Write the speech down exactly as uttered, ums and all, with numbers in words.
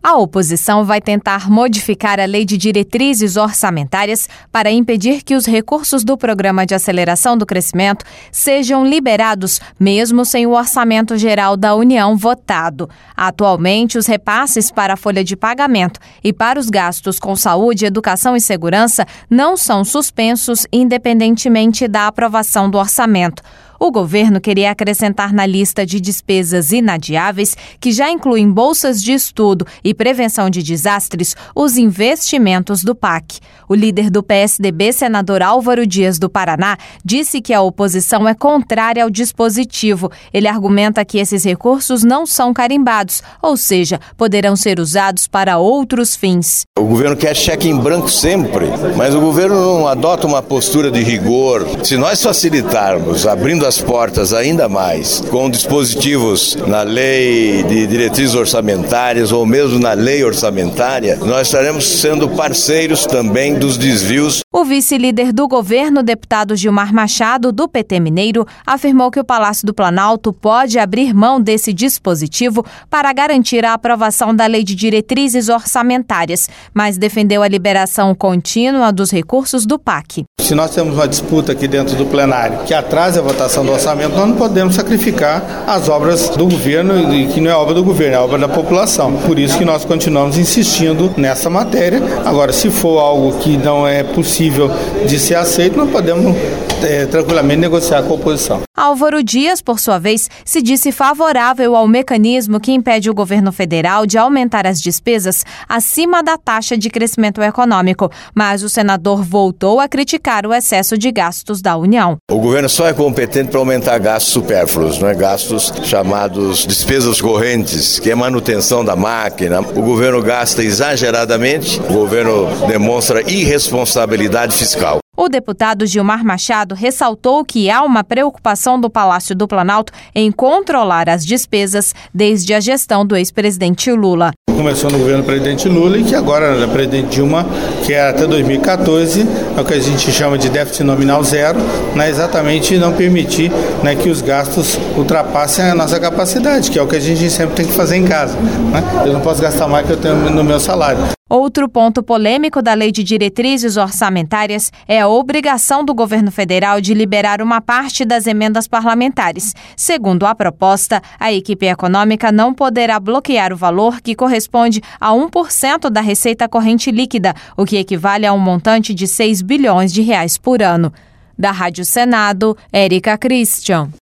A oposição vai tentar modificar a Lei de Diretrizes Orçamentárias para impedir que os recursos do Programa de Aceleração do Crescimento sejam liberados, mesmo sem o Orçamento Geral da União votado. Atualmente, os repasses para a folha de pagamento e para os gastos com saúde, educação e segurança não são suspensos independentemente da aprovação do orçamento. O governo queria acrescentar na lista de despesas inadiáveis, que já incluem bolsas de estudo e prevenção de desastres, os investimentos do P A C. O líder do P S D B, senador Álvaro Dias do Paraná, disse que a oposição é contrária ao dispositivo. Ele argumenta que esses recursos não são carimbados, ou seja, poderão ser usados para outros fins. O governo quer cheque em branco sempre, mas o governo não adota uma postura de rigor. Se nós facilitarmos, abrindo as portas ainda mais, com dispositivos na lei de diretrizes orçamentárias ou mesmo na lei orçamentária, nós estaremos sendo parceiros também dos desvios. O vice-líder do governo, deputado Gilmar Machado, do P T Mineiro, afirmou que o Palácio do Planalto pode abrir mão desse dispositivo para garantir a aprovação da Lei de Diretrizes Orçamentárias, mas defendeu a liberação contínua dos recursos do P A C. Se nós temos uma disputa aqui dentro do plenário que atrasa a votação do orçamento, nós não podemos sacrificar as obras do governo, e que não é obra do governo, é obra da população. Por isso que nós continuamos insistindo nessa matéria. Agora, se for algo que não é possível de ser aceito, nós podemos é, tranquilamente negociar com a oposição. Álvaro Dias, por sua vez, se disse favorável ao mecanismo que impede o governo federal de aumentar as despesas acima da taxa de crescimento econômico, mas o senador voltou a criticar o excesso de gastos da União. O governo só é competente para aumentar gastos supérfluos, não é? Gastos chamados despesas correntes, que é manutenção da máquina. O governo gasta exageradamente, o governo demonstra irresponsabilidade fiscal. O deputado Gilmar Machado ressaltou que há uma preocupação do Palácio do Planalto em controlar as despesas desde a gestão do ex-presidente Lula. Começou no governo do presidente Lula e que agora na presidente Dilma, que é até dois mil e quatorze, é o que a gente chama de déficit nominal zero, né, exatamente não permitir, né, que os gastos ultrapassem a nossa capacidade, que é o que a gente sempre tem que fazer em casa. Né? Eu não posso gastar mais que eu tenho no meu salário. Outro ponto polêmico da Lei de Diretrizes Orçamentárias é a obrigação do governo federal de liberar uma parte das emendas parlamentares. Segundo a proposta, a equipe econômica não poderá bloquear o valor que corresponde a um por cento da receita corrente líquida, o que equivale a um montante de seis bilhões de reais por ano. Da Rádio Senado, Érica Christian.